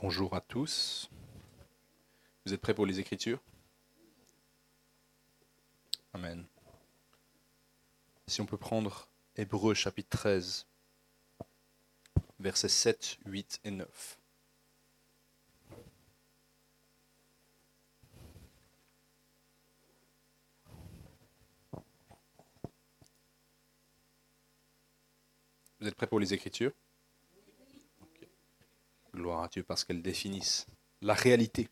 Bonjour à tous. Vous êtes prêts pour les Écritures? Amen. Si on peut prendre Hébreux chapitre 13, versets 7, 8 et 9. Vous êtes prêts pour les Écritures? Ok. Gloire à Dieu parce qu'elles définissent la réalité,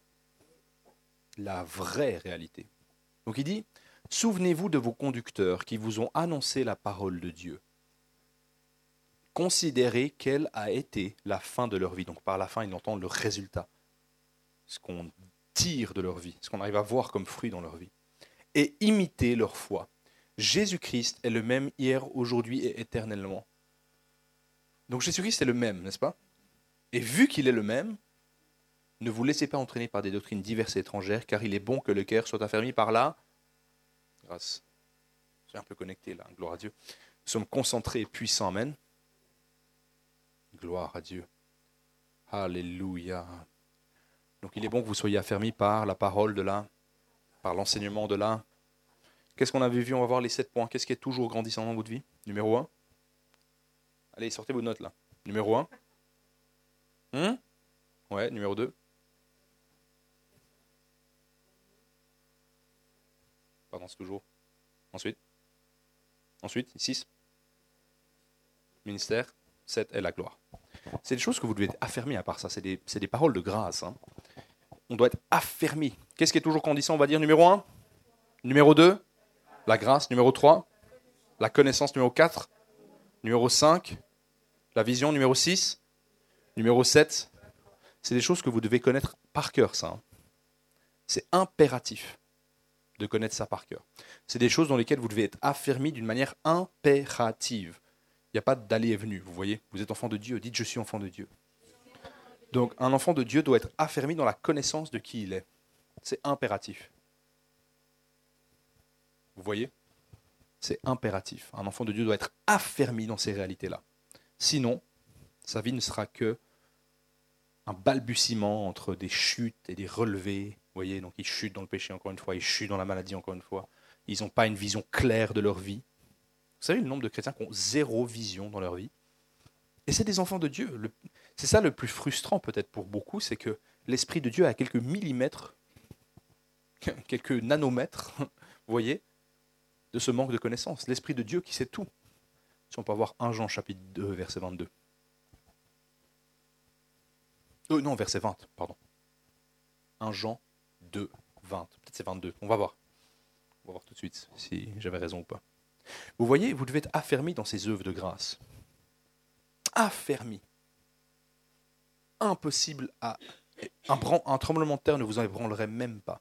la vraie réalité. Donc il dit, souvenez-vous de vos conducteurs qui vous ont annoncé la parole de Dieu. Considérez quelle a été la fin de leur vie. Donc par la fin, il entend le résultat, ce qu'on tire de leur vie, ce qu'on arrive à voir comme fruit dans leur vie. Et imitez leur foi. Jésus-Christ est le même hier, aujourd'hui et éternellement. Donc Jésus-Christ est le même, n'est-ce pas? Et vu qu'il est le même, ne vous laissez pas entraîner par des doctrines diverses et étrangères, car il est bon que le cœur soit affermi par la grâce. Je suis un peu connecté là, gloire à Dieu. Nous sommes concentrés et puissants, amen. Gloire à Dieu. Alléluia. Donc il est bon que vous soyez affermis par la parole de là, par l'enseignement de là. Qu'est-ce qu'on avait vu? On va voir les 7 points. Qu'est-ce qui est toujours grandissant dans votre vie? Numéro 1. Allez, sortez vos notes là. Numéro 1. Ouais, numéro 2. Pardon, c'est toujours. Ensuite, 6. Ministère. 7 est la gloire. C'est des choses que vous devez être affermis à part ça. C'est des paroles de grâce. Hein. On doit être affermi. Qu'est-ce qui est toujours grandissant? On va dire numéro 1. Numéro 2. La grâce. Numéro 3. La connaissance. Numéro 4. Numéro 5. La vision. Numéro 6. Numéro 7. C'est des choses que vous devez connaître par cœur, ça. Hein. C'est impératif de connaître ça par cœur. C'est des choses dans lesquelles vous devez être affermis d'une manière impérative. Il n'y a pas d'aller et venu, vous voyez. Vous êtes enfant de Dieu, dites « je suis enfant de Dieu ». Donc un enfant de Dieu doit être affermi dans la connaissance de qui il est. C'est impératif. Vous voyez? C'est impératif. Un enfant de Dieu doit être affermi dans ces réalités-là. Sinon, sa vie ne sera que un balbutiement entre des chutes et des relevés. Vous voyez, donc ils chutent dans le péché encore une fois, ils chutent dans la maladie encore une fois. Ils n'ont pas une vision claire de leur vie. Vous savez le nombre de chrétiens qui ont zéro vision dans leur vie? Et c'est des enfants de Dieu. C'est ça le plus frustrant peut-être pour beaucoup, c'est que l'Esprit de Dieu a quelques millimètres, quelques nanomètres, vous voyez, de ce manque de connaissance. L'Esprit de Dieu qui sait tout. Si on peut avoir 1 Jean chapitre 2, verset 22. Non, verset 20, pardon. 1 Jean 2, 20. Peut-être c'est 22. On va voir. On va voir tout de suite si j'avais raison ou pas. Vous voyez, vous devez être affermi dans ces œuvres de grâce. Affermi. Impossible à... Un tremblement de terre ne vous en ébranlerait même pas.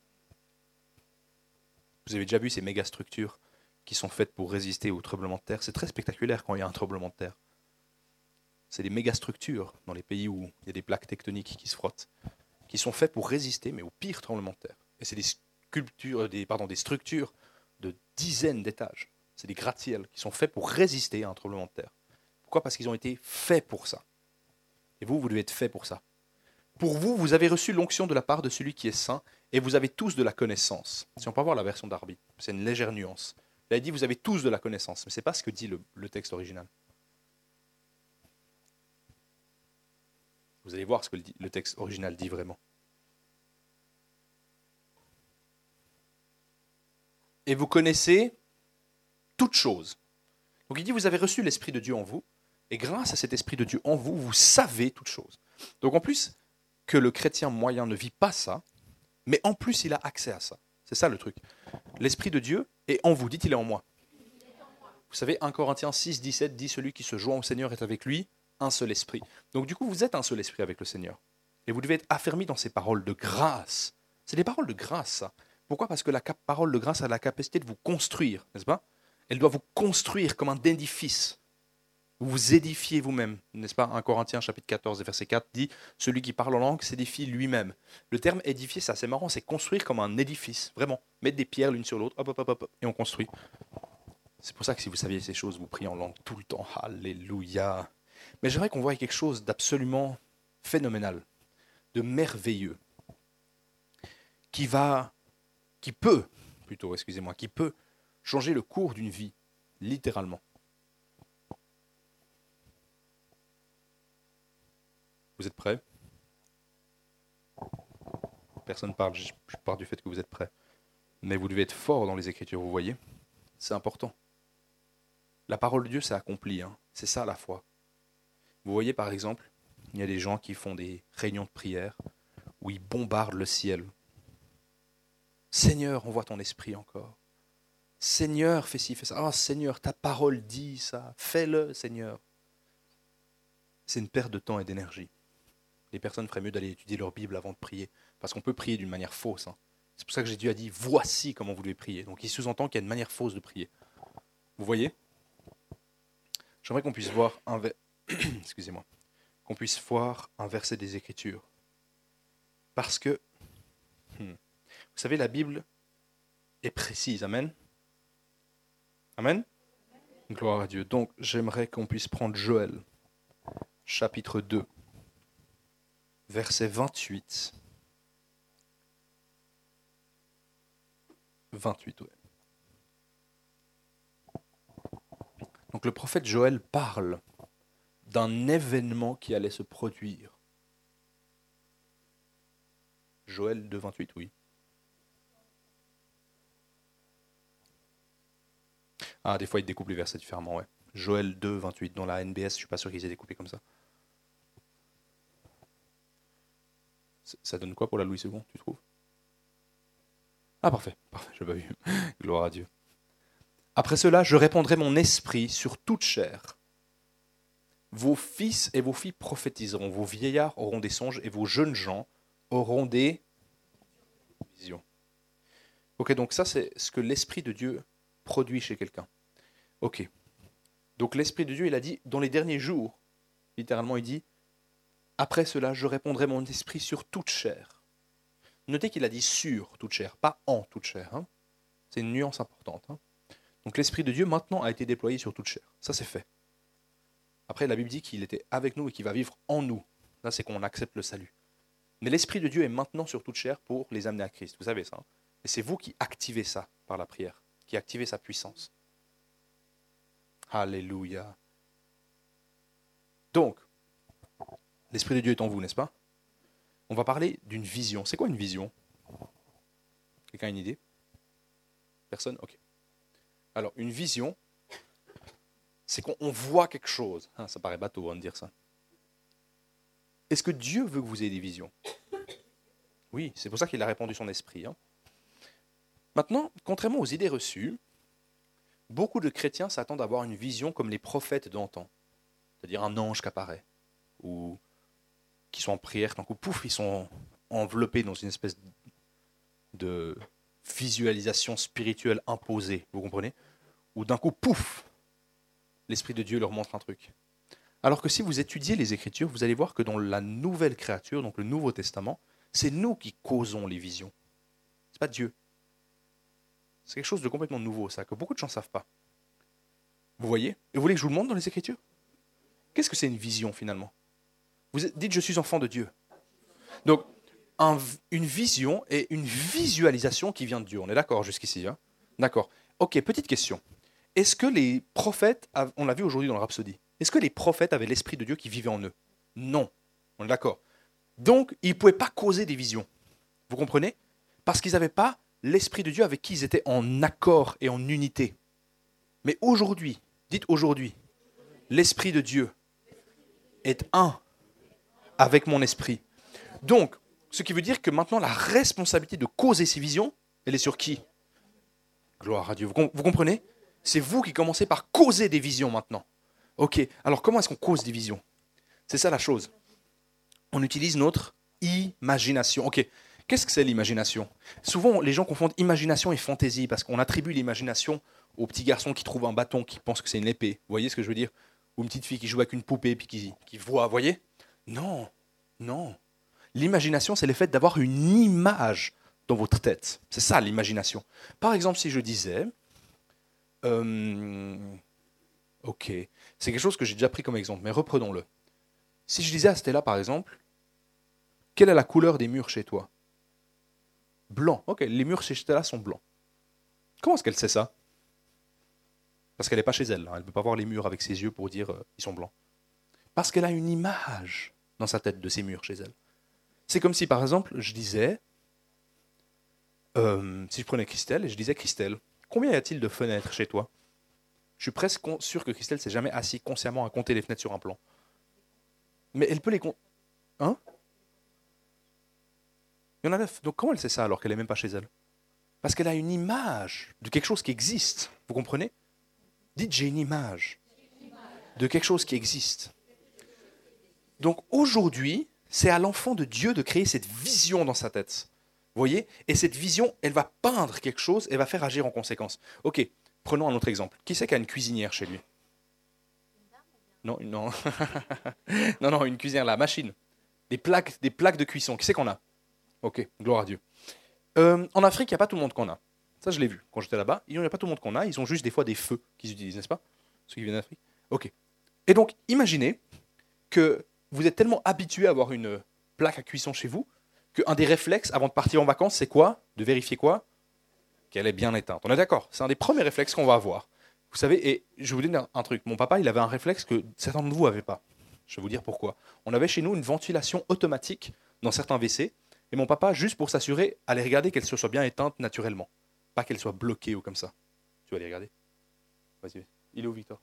Vous avez déjà vu ces méga structures qui sont faites pour résister au tremblement de terre. C'est très spectaculaire quand il y a un tremblement de terre. C'est des méga structures dans les pays où il y a des plaques tectoniques qui se frottent, qui sont faites pour résister, mais au pire tremblement de terre. Et c'est des structures de dizaines d'étages. C'est des gratte-ciels qui sont faits pour résister à un tremblement de terre. Pourquoi? Parce qu'ils ont été faits pour ça. Et vous devez être faits pour ça. Pour vous, vous avez reçu l'onction de la part de celui qui est saint, et vous avez tous de la connaissance. Si on peut avoir la version d'Arby, c'est une légère nuance. Il a dit, vous avez tous de la connaissance, mais ce n'est pas ce que dit le texte original. Vous allez voir ce que le texte original dit vraiment. Et vous connaissez toutes choses. Donc il dit, vous avez reçu l'Esprit de Dieu en vous, et grâce à cet Esprit de Dieu en vous, vous savez toutes choses. Donc en plus que le chrétien moyen ne vit pas ça, mais en plus il a accès à ça. C'est ça le truc. L'Esprit de Dieu est en vous, dites il est en moi. Vous savez, 1 Corinthiens 6, 17 dit, celui qui se joint au Seigneur est avec lui, un seul esprit. Donc du coup, vous êtes un seul esprit avec le Seigneur. Et vous devez être affermis dans ces paroles de grâce. C'est des paroles de grâce, ça. Pourquoi? Parce que la parole de grâce a la capacité de vous construire, n'est-ce pas? Elle doit vous construire comme un édifice. Vous vous édifiez vous-même, n'est-ce pas? 1 Corinthiens chapitre 14, verset 4 dit « Celui qui parle en langue s'édifie lui-même ». Le terme « édifier », c'est assez marrant, c'est construire comme un édifice, vraiment. Mettre des pierres l'une sur l'autre, hop, et on construit. C'est pour ça que si vous saviez ces choses, vous priez en langue tout le temps. Alléluia. Mais j'aimerais qu'on voie quelque chose d'absolument phénoménal, de merveilleux, qui peut changer le cours d'une vie, littéralement. Vous êtes prêts? Personne ne parle, je pars du fait que vous êtes prêts. Mais vous devez être fort dans les Écritures, vous voyez? C'est important. La parole de Dieu s'est accomplie, hein. C'est ça la foi. Vous voyez par exemple, il y a des gens qui font des réunions de prière où ils bombardent le ciel. Seigneur, envoie ton esprit encore. Seigneur, fais ci, fais ça. Ah Seigneur, ta parole dit ça. Fais-le, Seigneur. C'est une perte de temps et d'énergie. Les personnes feraient mieux d'aller étudier leur Bible avant de prier, parce qu'on peut prier d'une manière fausse, hein. C'est pour ça que Jésus a dit, voici comment vous devez prier. Donc il sous-entend qu'il y a une manière fausse de prier. Vous voyez? J'aimerais qu'on puisse voir excusez-moi, qu'on puisse voir un verset des Écritures. Parce que, vous savez, la Bible est précise. Amen. Amen. Gloire à Dieu. Donc, j'aimerais qu'on puisse prendre Joël, chapitre 2, verset 28. 28, ouais. Donc, le prophète Joël parle d'un événement qui allait se produire. Joël 2, 28, oui. Ah, des fois, ils découpent les versets différemment, ouais. Joël 2, 28. Dans la NBS, je ne suis pas sûr qu'ils aient découpé comme ça. Ça donne quoi pour la Louis II, tu trouves? Ah, parfait, je n'ai pas vu. Gloire à Dieu. Après cela, je répandrai mon esprit sur toute chair. Vos fils et vos filles prophétiseront, vos vieillards auront des songes et vos jeunes gens auront des visions. Ok, donc ça c'est ce que l'Esprit de Dieu produit chez quelqu'un. Ok, donc l'Esprit de Dieu, il a dit, dans les derniers jours, littéralement il dit, après cela, je répandrai mon esprit sur toute chair. Notez qu'il a dit sur toute chair, pas en toute chair, hein. C'est une nuance importante, hein. Donc l'Esprit de Dieu maintenant a été déployé sur toute chair, ça c'est fait. Après, la Bible dit qu'il était avec nous et qu'il va vivre en nous. Là, c'est qu'on accepte le salut. Mais l'Esprit de Dieu est maintenant sur toute chair pour les amener à Christ. Vous savez ça, hein? Et c'est vous qui activez ça par la prière, qui activez sa puissance. Alléluia. Donc, l'Esprit de Dieu est en vous, n'est-ce pas? On va parler d'une vision. C'est quoi une vision? Quelqu'un a une idée? Personne? Ok. Alors, une vision, c'est qu'on voit quelque chose. Ah, ça paraît bateau, hein, de dire ça. Est-ce que Dieu veut que vous ayez des visions? Oui, c'est pour ça qu'il a répandu son esprit, hein. Maintenant, contrairement aux idées reçues, beaucoup de chrétiens s'attendent à avoir une vision comme les prophètes d'antan. C'est-à-dire un ange qui apparaît, ou qui sont en prière, tant que pouf, ils sont enveloppés dans une espèce de visualisation spirituelle imposée, vous comprenez? Ou d'un coup, pouf, l'Esprit de Dieu leur montre un truc. Alors que si vous étudiez les Écritures, vous allez voir que dans la nouvelle créature, donc le Nouveau Testament, c'est nous qui causons les visions. Ce n'est pas Dieu. C'est quelque chose de complètement nouveau, ça, que beaucoup de gens ne savent pas. Vous voyez? Et vous voulez que je vous le montre dans les Écritures? Qu'est-ce que c'est une vision, finalement? Vous dites, je suis enfant de Dieu. Donc, une vision est une visualisation qui vient de Dieu. On est d'accord jusqu'ici, hein? D'accord. Ok, petite question. Est-ce que les prophètes, on l'a vu aujourd'hui dans le Rhapsodie, est-ce que les prophètes avaient l'Esprit de Dieu qui vivait en eux? Non. On est d'accord. Donc, ils ne pouvaient pas causer des visions. Vous comprenez? Parce qu'ils n'avaient pas l'Esprit de Dieu avec qui ils étaient en accord et en unité. Mais aujourd'hui, dites aujourd'hui, l'Esprit de Dieu est un avec mon esprit. Donc, ce qui veut dire que maintenant, la responsabilité de causer ces visions, elle est sur qui? Gloire à Dieu. Vous comprenez? C'est vous qui commencez par causer des visions maintenant. Ok, alors comment est-ce qu'on cause des visions? C'est ça la chose. On utilise notre imagination. Ok, qu'est-ce que c'est l'imagination? Souvent, les gens confondent imagination et fantaisie parce qu'on attribue l'imagination aux petits garçons qui trouvent un bâton, qui pensent que c'est une épée. Vous voyez ce que je veux dire? Ou une petite fille qui joue avec une poupée puis qui voit, vous voyez? Non, non. L'imagination, c'est le fait d'avoir une image dans votre tête. C'est ça l'imagination. Par exemple, si je disais... ok, c'est quelque chose que j'ai déjà pris comme exemple, mais reprenons-le. Si je disais à Stella, par exemple, Quelle est la couleur des murs chez toi? Blanc. Ok, les murs chez Stella sont blancs. Comment est-ce qu'elle sait ça? Parce qu'elle n'est pas chez elle. Elle ne peut pas voir les murs avec ses yeux pour dire ils sont blancs. Parce qu'elle a une image dans sa tête de ces murs chez elle. C'est comme si, par exemple, je disais, si je prenais Christelle et je disais, Christelle, combien y a-t-il de fenêtres chez toi? Je suis presque sûr que Christelle s'est jamais assise consciemment à compter les fenêtres sur un plan. Mais elle peut les compter. Hein? Il y en a 9. Donc comment elle sait ça alors qu'elle n'est même pas chez elle? Parce qu'elle a une image de quelque chose qui existe. Vous comprenez? Dites, j'ai une image de quelque chose qui existe. Donc aujourd'hui, c'est à l'enfant de Dieu de créer cette vision dans sa tête. Vous voyez? Et cette vision, elle va peindre quelque chose, elle va faire agir en conséquence. Ok, prenons un autre exemple. Qui c'est qui a une cuisinière chez lui? Non, non. Non, non, une cuisinière, la machine. Des plaques de cuisson. Qui c'est qu'on a? Ok, gloire à Dieu. En Afrique, il n'y a pas tout le monde qu'on a. Ça, je l'ai vu quand j'étais là-bas. Il n'y a pas tout le monde qu'on a. Ils ont juste des fois des feux qu'ils utilisent, n'est-ce pas? Ceux qui viennent d'Afrique. Ok. Et donc, imaginez que vous êtes tellement habitué à avoir une plaque à cuisson chez vous qu'un des réflexes avant de partir en vacances, c'est quoi? De vérifier quoi? Qu'elle est bien éteinte. On est d'accord? C'est un des premiers réflexes qu'on va avoir. Vous savez, et je vais vous dire un truc. Mon papa, il avait un réflexe que certains de vous n'avaient pas. Je vais vous dire pourquoi. On avait chez nous une ventilation automatique dans certains WC. Et mon papa, juste pour s'assurer, allait regarder qu'elle se soit bien éteinte naturellement. Pas qu'elle soit bloquée ou comme ça. Tu vas aller regarder? Vas-y. Il est où, Victor?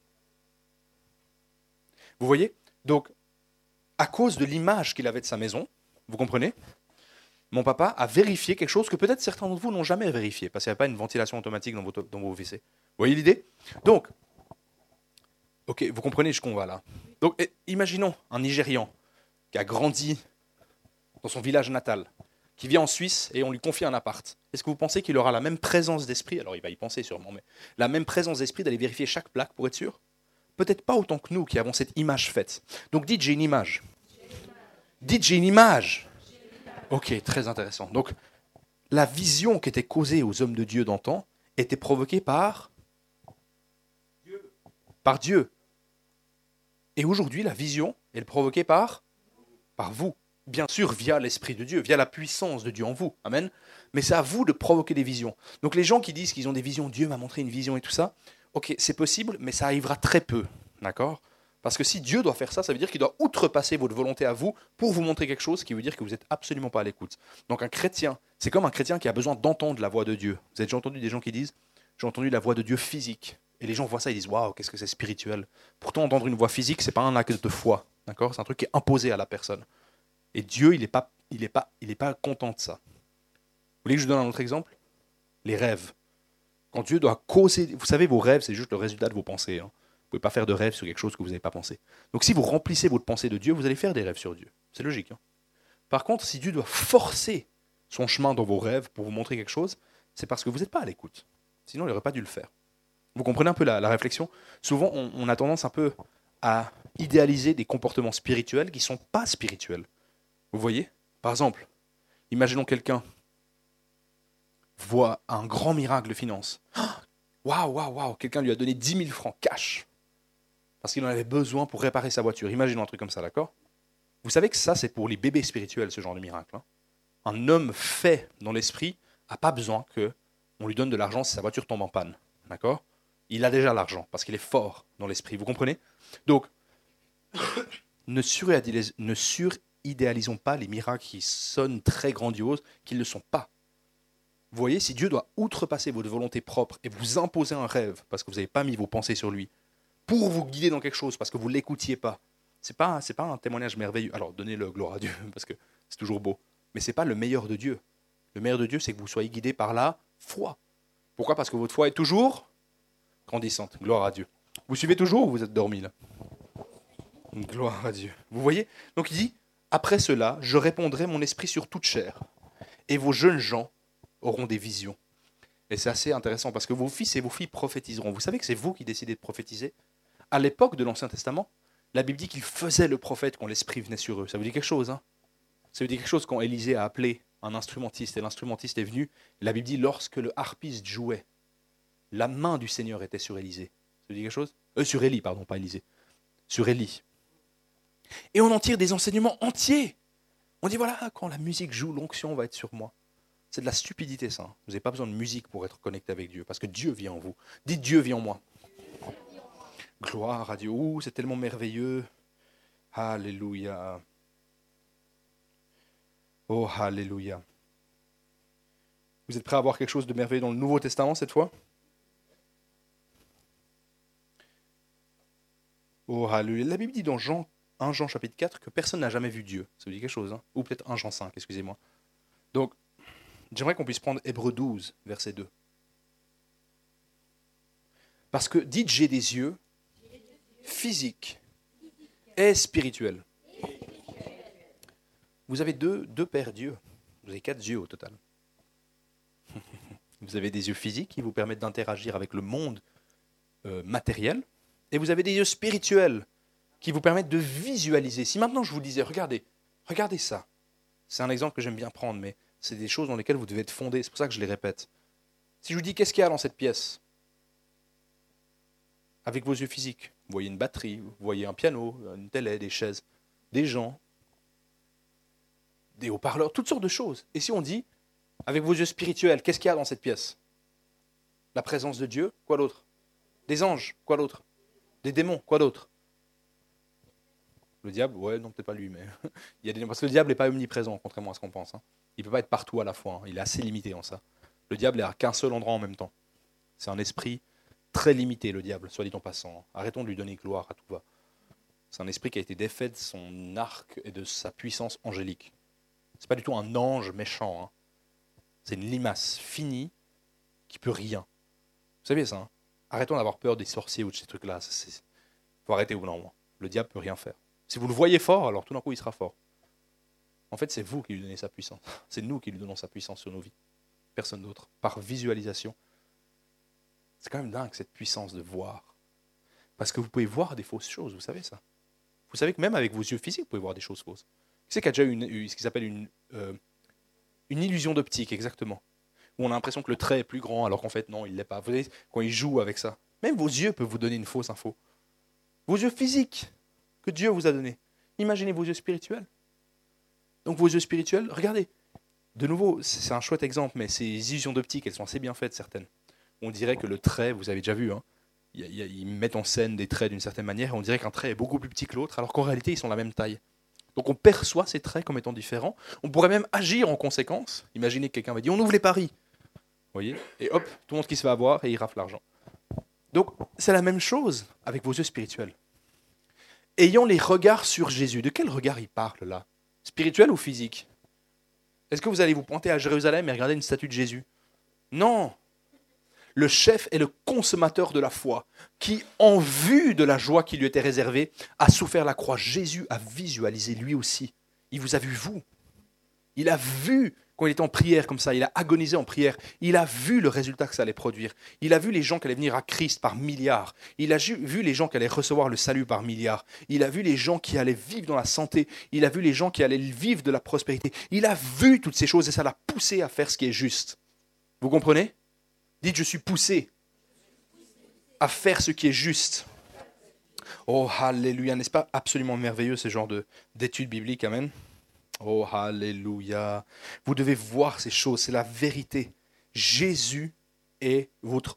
Vous voyez? Donc, à cause de l'image qu'il avait de sa maison, vous comprenez? Mon papa a vérifié quelque chose que peut-être certains d'entre vous n'ont jamais vérifié, parce qu'il n'y a pas une ventilation automatique dans vos WC. Vous voyez l'idée? Donc, ok, vous comprenez jusqu'où on va là. Donc, imaginons un Nigérian qui a grandi dans son village natal, qui vit en Suisse et on lui confie un appart. Est-ce que vous pensez qu'il aura la même présence d'esprit? Alors il va y penser sûrement, mais la même présence d'esprit d'aller vérifier chaque plaque pour être sûr? Peut-être pas autant que nous qui avons cette image faite. Donc dites j'ai une image. Dites j'ai une image. Ok, très intéressant. Donc la vision qui était causée aux hommes de Dieu d'antan était provoquée par Dieu. Et aujourd'hui la vision est provoquée par vous. Bien sûr, via l'Esprit de Dieu, via la puissance de Dieu en vous. Amen. Mais c'est à vous de provoquer des visions. Donc les gens qui disent qu'ils ont des visions, Dieu m'a montré une vision et tout ça, ok, c'est possible, mais ça arrivera très peu. D'accord? Parce que si Dieu doit faire ça, ça veut dire qu'il doit outrepasser votre volonté à vous pour vous montrer quelque chose qui veut dire que vous n'êtes absolument pas à l'écoute. Donc un chrétien, c'est comme un chrétien qui a besoin d'entendre la voix de Dieu. Vous avez déjà entendu des gens qui disent, j'ai entendu la voix de Dieu physique. Et les gens voient ça, ils disent, waouh, qu'est-ce que c'est spirituel. Pourtant, entendre une voix physique, c'est pas un acte de foi. D'accord? C'est un truc qui est imposé à la personne. Et Dieu, il n'est pas content de ça. Vous voulez que je vous donne un autre exemple? Les rêves. Quand Dieu doit causer... Vous savez, vos rêves, c'est juste le résultat de vos pensées. Hein. Vous ne pouvez pas faire de rêve sur quelque chose que vous n'avez pas pensé. Donc si vous remplissez votre pensée de Dieu, vous allez faire des rêves sur Dieu. C'est logique. Hein. Par contre, si Dieu doit forcer son chemin dans vos rêves pour vous montrer quelque chose, c'est parce que vous n'êtes pas à l'écoute. Sinon, il n'aurait pas dû le faire. Vous comprenez un peu la réflexion? Souvent, on a tendance un peu à idéaliser des comportements spirituels qui ne sont pas spirituels. Vous voyez? Par exemple, imaginons quelqu'un voit un grand miracle de finance. Waouh, waouh, waouh, quelqu'un lui a donné 10 000 francs cash parce qu'il en avait besoin pour réparer sa voiture. Imaginons un truc comme ça, d'accord? Vous savez que ça, c'est pour les bébés spirituels, ce genre de miracle. Hein. Un homme fait dans l'esprit n'a pas besoin qu'on lui donne de l'argent si sa voiture tombe en panne, d'accord? Il a déjà l'argent parce qu'il est fort dans l'esprit, vous comprenez? Donc, ne suridéalisons pas les miracles qui sonnent très grandioses, qu'ils ne le sont pas. Vous voyez, si Dieu doit outrepasser votre volonté propre et vous imposer un rêve parce que vous n'avez pas mis vos pensées sur lui, pour vous guider dans quelque chose parce que vous ne l'écoutiez pas, c'est pas un témoignage merveilleux. Alors, donnez-le gloire à Dieu parce que c'est toujours beau. Mais ce n'est pas le meilleur de Dieu. Le meilleur de Dieu, c'est que vous soyez guidé par la foi. Pourquoi? Parce que votre foi est toujours grandissante. Gloire à Dieu. Vous suivez toujours ou vous êtes dormi là? Gloire à Dieu. Vous voyez? Donc il dit, après cela, je répandrai mon esprit sur toute chair. Et vos jeunes gens auront des visions. Et c'est assez intéressant parce que vos fils et vos filles prophétiseront. Vous savez que c'est vous qui décidez de prophétiser? À l'époque de l'Ancien Testament, la Bible dit qu'il faisait le prophète quand l'esprit venait sur eux. Ça veut dire quelque chose, hein? Ça veut dire quelque chose quand Élisée a appelé un instrumentiste et l'instrumentiste est venu. La Bible dit lorsque le harpiste jouait, la main du Seigneur était sur Élisée. Ça veut dire quelque chose? Sur Élie, pardon, pas Élisée. Sur Élie. Et on en tire des enseignements entiers. On dit voilà, quand la musique joue, l'onction va être sur moi. C'est de la stupidité ça. Vous n'avez pas besoin de musique pour être connecté avec Dieu, parce que Dieu vit en vous. Dites Dieu vit en moi. Gloire à Dieu. Ouh, c'est tellement merveilleux. Alléluia. Oh, alléluia. Vous êtes prêts à voir quelque chose de merveilleux dans le Nouveau Testament cette fois? Oh, alléluia. La Bible dit dans 1 Jean chapitre 4 que personne n'a jamais vu Dieu. Ça vous dit quelque chose, hein? Ou peut-être 1 Jean 5, excusez-moi. Donc, j'aimerais qu'on puisse prendre Hébreux 12, verset 2. Parce que dites j'ai des yeux physiques et spirituels. Vous avez deux pères Dieu. Vous avez 4 yeux au total. Vous avez des yeux physiques qui vous permettent d'interagir avec le monde matériel. Et vous avez des yeux spirituels qui vous permettent de visualiser. Si maintenant je vous disais, regardez ça. C'est un exemple que j'aime bien prendre, mais c'est des choses dans lesquelles vous devez être fondé. C'est pour ça que je les répète. Si je vous dis, qu'est-ce qu'il y a dans cette pièce? Avec vos yeux physiques, vous voyez une batterie, vous voyez un piano, une télé, des chaises, des gens, des haut-parleurs, toutes sortes de choses. Et si on dit, avec vos yeux spirituels, qu'est-ce qu'il y a dans cette pièce? La présence de Dieu, quoi d'autre? Des anges, quoi d'autre? Des démons, quoi d'autre? Le diable, ouais, non, peut-être pas lui, mais il y a des... parce que le diable n'est pas omniprésent, contrairement à ce qu'on pense. Hein. Il ne peut pas être partout à la fois, hein. Il est assez limité en ça. Le diable n'est à qu'un seul endroit en même temps. C'est un esprit très limité, le diable, soit dit en passant. Arrêtons de lui donner gloire à tout va. C'est un esprit qui a été défait de son arc et de sa puissance angélique. C'est pas du tout un ange méchant. Hein. C'est une limace finie qui peut rien. Vous savez ça, hein? Arrêtons d'avoir peur des sorciers ou de ces trucs-là. Il faut arrêter au bout d'un moment. Le diable peut rien faire. Si vous le voyez fort, alors tout d'un coup, il sera fort. En fait, c'est vous qui lui donnez sa puissance. C'est nous qui lui donnons sa puissance sur nos vies. Personne d'autre. Par visualisation. C'est quand même dingue, cette puissance de voir. Parce que vous pouvez voir des fausses choses, vous savez ça. Vous savez que même avec vos yeux physiques, vous pouvez voir des choses fausses. Qui c'est qui a déjà eu ce qui s'appelle une illusion d'optique, exactement. Où on a l'impression que le trait est plus grand, alors qu'en fait, non, il ne l'est pas. Vous voyez, quand il joue avec ça. Même vos yeux peuvent vous donner une fausse info. Vos yeux physiques que Dieu vous a donnés. Imaginez vos yeux spirituels. Donc vos yeux spirituels, regardez. De nouveau, c'est un chouette exemple, mais ces illusions d'optique, elles sont assez bien faites, certaines. On dirait que le trait, vous avez déjà vu, hein, ils mettent en scène des traits d'une certaine manière, et on dirait qu'un trait est beaucoup plus petit que l'autre, alors qu'en réalité, ils sont la même taille. Donc on perçoit ces traits comme étant différents. On pourrait même agir en conséquence. Imaginez que quelqu'un va dire, on ouvre les paris. Vous voyez? Et hop, tout le monde qui se fait avoir, et il rafle l'argent. Donc c'est la même chose avec vos yeux spirituels. Ayant les regards sur Jésus. De quel regard il parle là? Spirituel ou physique? Est-ce que vous allez vous pointer à Jérusalem et regarder une statue de Jésus? Non. Le chef est le consommateur de la foi, qui, en vue de la joie qui lui était réservée, a souffert la croix. Jésus a visualisé lui aussi. Il vous a vu, vous. Il a vu quand il était en prière comme ça, il a agonisé en prière. Il a vu le résultat que ça allait produire. Il a vu les gens qui allaient venir à Christ par milliards. Il a vu les gens qui allaient recevoir le salut par milliards. Il a vu les gens qui allaient vivre dans la santé. Il a vu les gens qui allaient vivre de la prospérité. Il a vu toutes ces choses et ça l'a poussé à faire ce qui est juste. Vous comprenez? Dites, je suis poussé à faire ce qui est juste. Oh, alléluia. N'est-ce pas absolument merveilleux ce genre d'études bibliques? Amen. Oh, alléluia. Vous devez voir ces choses, c'est la vérité. Jésus est votre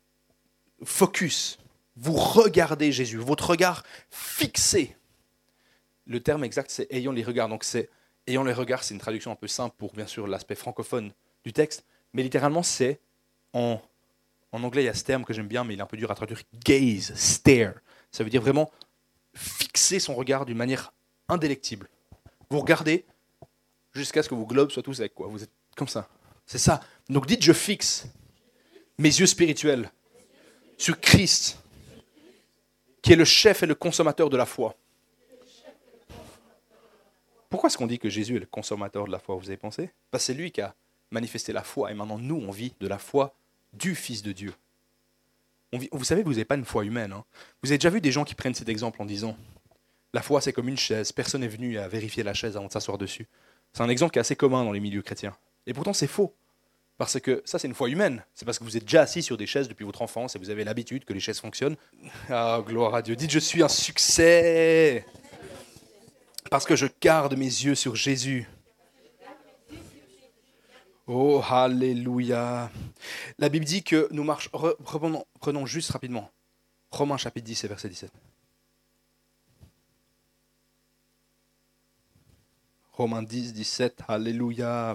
focus. Vous regardez Jésus, votre regard fixé. Le terme exact, c'est ayant les regards. Donc, ayant les regards, c'est une traduction un peu simple pour, bien sûr, l'aspect francophone du texte. Mais littéralement, c'est en anglais, il y a ce terme que j'aime bien, mais il est un peu dur à traduire. Gaze, stare. Ça veut dire vraiment fixer son regard d'une manière indélectible. Vous regardez jusqu'à ce que vos globes soient tous secs, quoi. Vous êtes comme ça. C'est ça. Donc dites, je fixe mes yeux spirituels sur Christ, qui est le chef et le consommateur de la foi. Pourquoi est-ce qu'on dit que Jésus est le consommateur de la foi, vous avez pensé? Parce que c'est lui qui a manifesté la foi, et maintenant nous, on vit de la foi du Fils de Dieu. Vous savez que vous n'avez pas une foi humaine. Hein. Vous avez déjà vu des gens qui prennent cet exemple en disant la foi, c'est comme une chaise. Personne n'est venu à vérifier la chaise avant de s'asseoir dessus. C'est un exemple qui est assez commun dans les milieux chrétiens. Et pourtant, c'est faux. Parce que ça, c'est une foi humaine. C'est parce que vous êtes déjà assis sur des chaises depuis votre enfance et vous avez l'habitude que les chaises fonctionnent. Ah, gloire à Dieu. Dites, je suis un succès. Parce que je garde mes yeux sur Jésus. Oh, alléluia. La Bible dit que nous marchons... Prenons juste rapidement. Romains chapitre 10 et verset 17. Romains 10, 17, alléluia.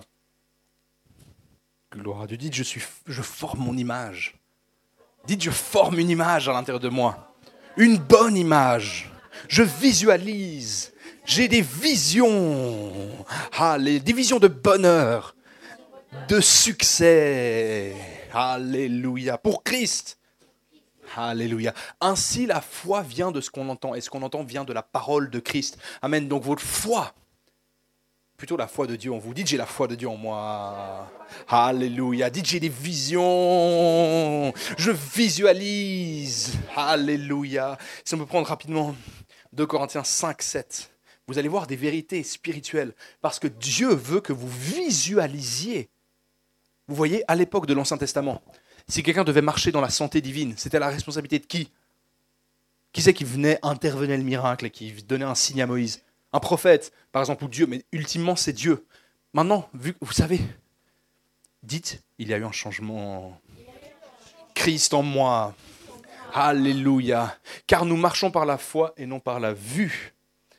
Gloire à Dieu. Dites, je forme mon image. Dites, je forme une image à l'intérieur de moi. Une bonne image. Je visualise. J'ai des visions. Des visions de bonheur, de succès. Alléluia. Pour Christ. Alléluia. Ainsi, la foi vient de ce qu'on entend. Et ce qu'on entend vient de la parole de Christ. Amen. Donc votre foi, plutôt la foi de Dieu en vous. Dites, j'ai la foi de Dieu en moi. Alléluia. Dites, j'ai des visions. Je visualise. Alléluia. Si on peut prendre rapidement 2 Corinthiens 5, 7. Vous allez voir des vérités spirituelles. Parce que Dieu veut que vous visualisiez. Vous voyez, à l'époque de l'Ancien Testament, si quelqu'un devait marcher dans la santé divine, c'était la responsabilité de qui? Qui c'est qui venait intervenir le miracle et qui donnait un signe à Moïse? Un prophète, par exemple, ou Dieu, mais ultimement c'est Dieu. Maintenant, vous savez, dites, il y a eu un changement. Christ en moi. Alléluia. Car nous marchons par la foi et non par la vue.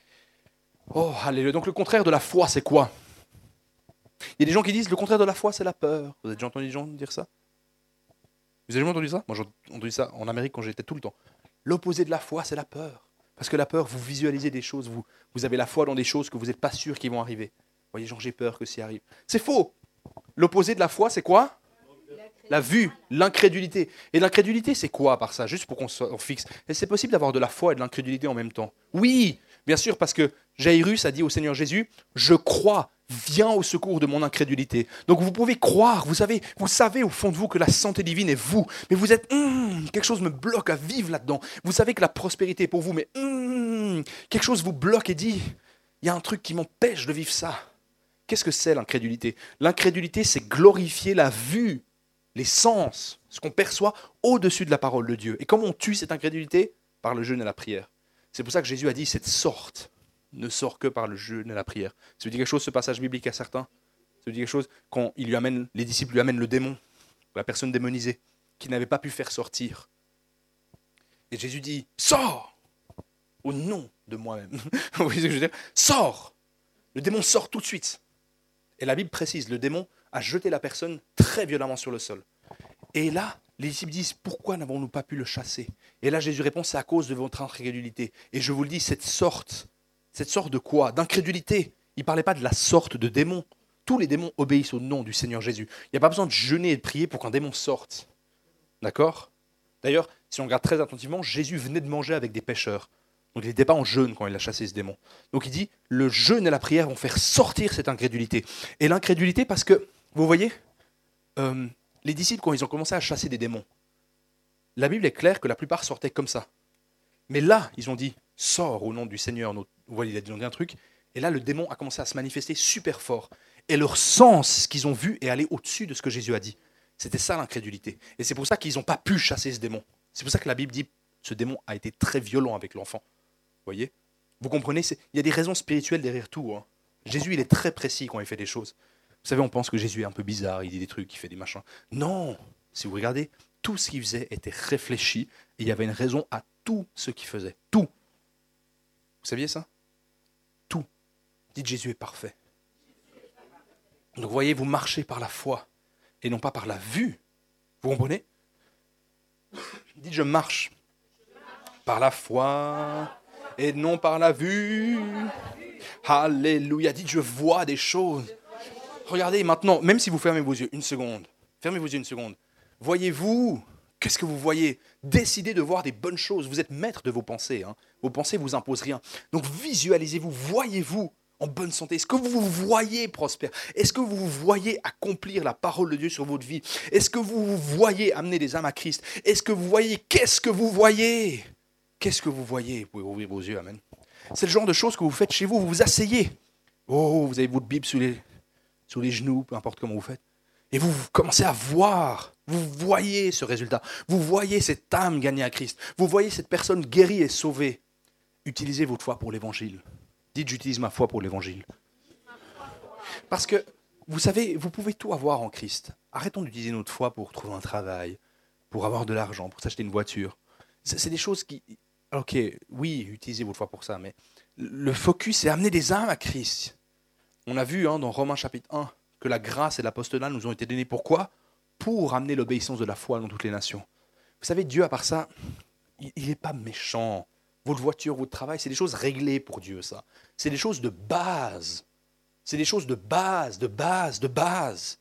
Oh, alléluia. Donc le contraire de la foi, c'est quoi? Il y a des gens qui disent, le contraire de la foi, c'est la peur. Vous avez déjà entendu des gens dire ça? Vous avez jamais entendu ça? Moi, j'ai entendu ça en Amérique quand j'étais tout le temps. L'opposé de la foi, c'est la peur. Parce que la peur, vous visualisez des choses, vous avez la foi dans des choses que vous n'êtes pas sûr qu'ils vont arriver. Vous voyez, genre, j'ai peur que ça arrive. C'est faux. L'opposé de la foi, c'est quoi? La vue, l'incrédulité. Et l'incrédulité, c'est quoi par ça? Juste pour qu'on fixe. Et c'est possible d'avoir de la foi et de l'incrédulité en même temps. Oui, bien sûr, parce que Jairus a dit au Seigneur Jésus, je crois, viens au secours de mon incrédulité. Donc vous pouvez croire, vous savez au fond de vous que la santé divine est vous, mais vous êtes, quelque chose me bloque à vivre là-dedans. Vous savez que la prospérité est pour vous, mais quelque chose vous bloque et dit, il y a un truc qui m'empêche de vivre ça. Qu'est-ce que c'est l'incrédulité? L'incrédulité, c'est glorifier la vue, les sens, ce qu'on perçoit au-dessus de la parole de Dieu. Et comment on tue cette incrédulité? Par le jeûne et la prière. C'est pour ça que Jésus a dit, cette sorte ne sort que par le jeûne et la prière. Ça veut dire quelque chose, ce passage biblique à certains? Ça veut dire quelque chose quand les disciples lui amènent le démon, la personne démonisée, qui n'avait pas pu faire sortir. Et Jésus dit, sors au nom de moi-même. Vous voyez ce que je veux dire? Sors. Le démon sort tout de suite. Et la Bible précise, le démon a jeté la personne très violemment sur le sol. Et là, les disciples disent, pourquoi n'avons-nous pas pu le chasser? Et là, Jésus répond, c'est à cause de votre incrédulité. Et je vous le dis, cette sorte de quoi? D'incrédulité. Il ne parlait pas de la sorte de démon. Tous les démons obéissent au nom du Seigneur Jésus. Il n'y a pas besoin de jeûner et de prier pour qu'un démon sorte. D'accord? D'ailleurs, si on regarde très attentivement, Jésus venait de manger avec des pécheurs. Donc il n'était pas en jeûne quand il a chassé ce démon. Donc il dit, le jeûne et la prière vont faire sortir cette incrédulité. Et l'incrédulité parce que, vous voyez, les disciples, quand ils ont commencé à chasser des démons, la Bible est claire que la plupart sortaient comme ça. Mais là, ils ont dit, sors au nom du Seigneur. Vous voyez, il a dit un truc. Et là, le démon a commencé à se manifester super fort. Et leur sens, ce qu'ils ont vu, est allé au-dessus de ce que Jésus a dit. C'était ça l'incrédulité. Et c'est pour ça qu'ils n'ont pas pu chasser ce démon. C'est pour ça que la Bible dit, ce démon a été très violent avec l'enfant. Vous voyez? Vous comprenez? Il y a des raisons spirituelles derrière tout. Hein. Jésus, il est très précis quand il fait des choses. Vous savez, on pense que Jésus est un peu bizarre, il dit des trucs, il fait des machins. Non! Si vous regardez, tout ce qu'il faisait était réfléchi et il y avait une raison à tout ce qu'il faisait. Tout. Vous saviez ça? Tout. Dites, Jésus est parfait. Donc vous voyez, vous marchez par la foi et non pas par la vue. Vous comprenez? Dites, je marche par la foi et non par la vue. Alléluia. Dites, je vois des choses. Regardez maintenant, même si vous fermez vos yeux, une seconde. Fermez vos yeux une seconde. Voyez-vous, qu'est-ce que vous voyez? Décidez de voir des bonnes choses. Vous êtes maître de vos pensées. Hein. Vos pensées ne vous imposent rien. Donc visualisez-vous, voyez-vous en bonne santé. Est-ce que vous vous voyez prospère? Est-ce que vous vous voyez accomplir la parole de Dieu sur votre vie? Est-ce que vous vous voyez amener des âmes à Christ? Est-ce que vous voyez? Qu'est-ce que vous voyez? Qu'est-ce que vous voyez? Vous pouvez ouvrir vos yeux, amen. C'est le genre de choses que vous faites chez vous. Vous vous asseyez. Oh, vous avez votre Bible sur les genoux, peu importe comment vous faites. Et vous commencez à voir. Vous voyez ce résultat. Vous voyez cette âme gagnée à Christ. Vous voyez cette personne guérie et sauvée. Utilisez votre foi pour l'évangile. Dites, j'utilise ma foi pour l'évangile. Parce que, vous savez, vous pouvez tout avoir en Christ. Arrêtons d'utiliser notre foi pour trouver un travail, pour avoir de l'argent, pour s'acheter une voiture. C'est des choses qui... Ok, oui, utilisez votre foi pour ça, mais le focus, c'est amener des âmes à Christ. On a vu dans Romains chapitre 1 que la grâce et l'apostolat nous ont été donnés. Pourquoi ? Pour amener l'obéissance de la foi dans toutes les nations. Vous savez, Dieu, à part ça, il n'est pas méchant. Votre voiture, votre travail, c'est des choses réglées pour Dieu, ça. C'est des choses de base. C'est des choses de base, de base, de base.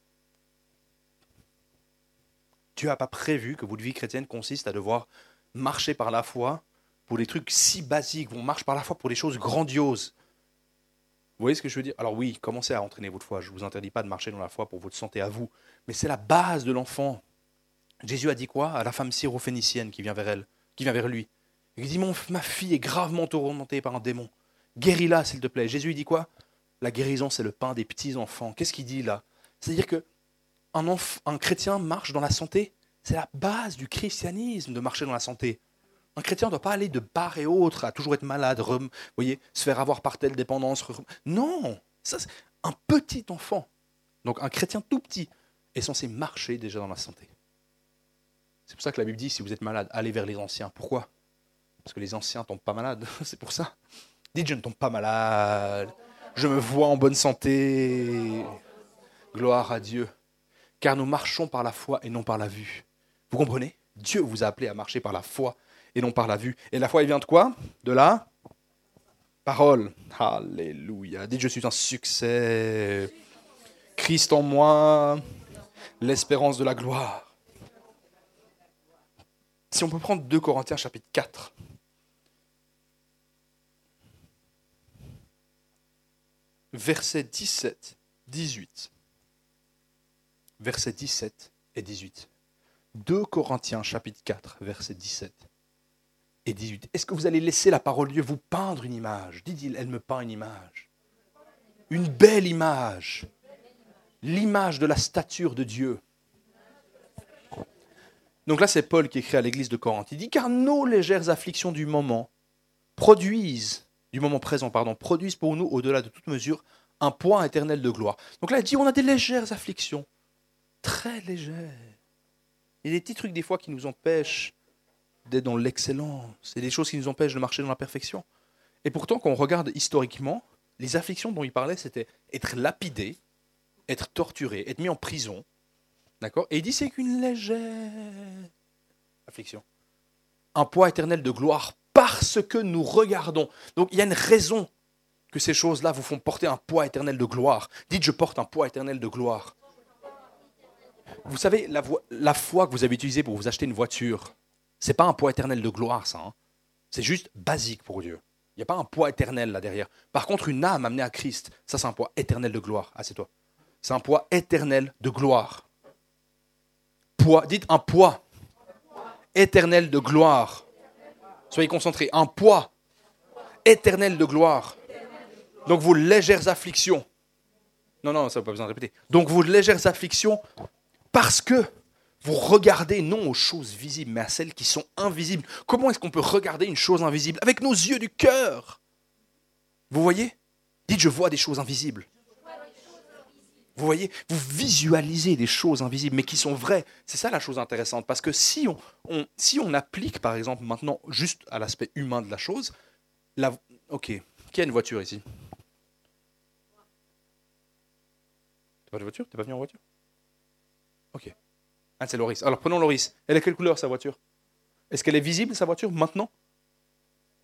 Dieu n'a pas prévu que votre vie chrétienne consiste à devoir marcher par la foi pour des trucs si basiques. On marche par la foi pour des choses grandioses. Vous voyez ce que je veux dire ? Alors oui, commencez à entraîner votre foi. Je ne vous interdis pas de marcher dans la foi pour votre santé à vous. Mais c'est la base de l'enfant. Jésus a dit quoi à la femme syrophénicienne qui vient vers lui ? Il dit, ma fille est gravement tourmentée par un démon. Guéris-la, s'il te plaît. Jésus, il dit quoi ? La guérison, c'est le pain des petits-enfants. Qu'est-ce qu'il dit là ? C'est-à-dire qu'un chrétien marche dans la santé. C'est la base du christianisme de marcher dans la santé. Un chrétien ne doit pas aller de part et autre à toujours être malade, voyez, se faire avoir par telle dépendance. Non, ça, c'est un petit enfant. Donc un chrétien tout petit est censé marcher déjà dans la santé. C'est pour ça que la Bible dit, si vous êtes malade, allez vers les anciens. Pourquoi ? Parce que les anciens ne tombent pas malades. C'est pour ça. Dites, je ne tombe pas malade. Je me vois en bonne santé. Gloire à Dieu. Car nous marchons par la foi et non par la vue. Vous comprenez ? Dieu vous a appelé à marcher par la foi et non par la vue. Et la foi, elle vient de quoi ? De la parole. Alléluia. Dites, je suis un succès. Christ en moi, l'espérance de la gloire. Si on peut prendre 2 Corinthiens chapitre 4. Versets 17, 18. Versets 17 et 18. 2 Corinthiens chapitre 4, versets 17 et 18. Est-ce que vous allez laisser la parole de Dieu vous peindre une image ? Dit-il, elle me peint une image. Une belle image. L'image de la stature de Dieu. Donc là, c'est Paul qui écrit à l'église de Corinthe. Il dit, car nos légères afflictions du moment produisent pour nous, au-delà de toute mesure, un poids éternel de gloire. Donc là, il dit, on a des légères afflictions. Très légères. Il y a des petits trucs des fois qui nous empêchent d'être dans l'excellence. C'est des choses qui nous empêchent de marcher dans la perfection. Et pourtant, quand on regarde historiquement, les afflictions dont il parlait, c'était être lapidé, être torturé, être mis en prison. D'accord ? Et il dit, c'est qu'une légère affliction. Un poids éternel de gloire parce que nous regardons. Donc il y a une raison que ces choses-là vous font porter un poids éternel de gloire. Dites, je porte un poids éternel de gloire. Vous savez, la foi que vous avez utilisée pour vous acheter une voiture, c'est pas un poids éternel de gloire, ça. C'est juste basique pour Dieu. Il n'y a pas un poids éternel là derrière. Par contre, une âme amenée à Christ, ça c'est un poids éternel de gloire. Ah, c'est toi. C'est un poids éternel de gloire. Dites un poids éternel de gloire. Soyez concentrés. Un poids éternel de gloire. Donc vos légères afflictions. Non, ça n'a pas besoin de répéter. Donc vos légères afflictions, parce que vous regardez non aux choses visibles, mais à celles qui sont invisibles. Comment est-ce qu'on peut regarder une chose invisible ? Avec nos yeux du cœur. Vous voyez ? Dites, je vois des choses invisibles. Vous voyez, vous visualisez des choses invisibles, mais qui sont vraies. C'est ça la chose intéressante, parce que si on applique, par exemple, maintenant, juste à l'aspect humain de la chose, ok, qui a une voiture ici ? T'as pas de voiture ? T'es pas venu en voiture ? Ok. Ah, c'est Loris. Alors prenons Loris. Elle a quelle couleur sa voiture ? Est-ce qu'elle est visible, sa voiture, maintenant ? Oh !